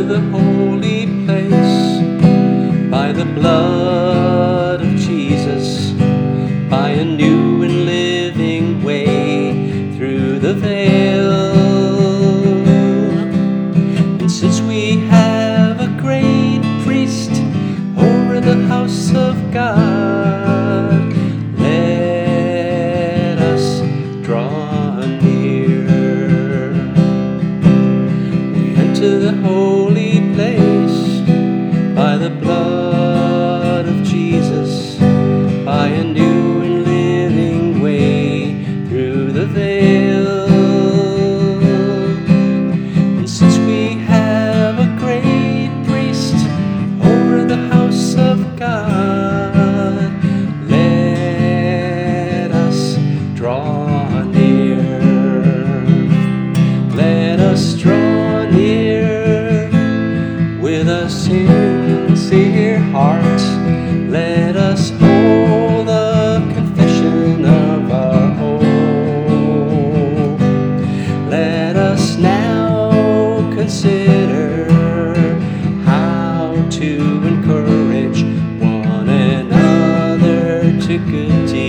the holy place by the blood of Jesus, by a new and living way through the veil. And since we have a great priest over the house of God, let us draw near. We enter the holy place by the blood of Jesus, by a new and living way through the veil. And since we have a great priest over the house of God, let us draw near. Let us draw near with a sincere heart. Let us hold the confession of our hope. Let us now consider how to encourage one another to good deeds.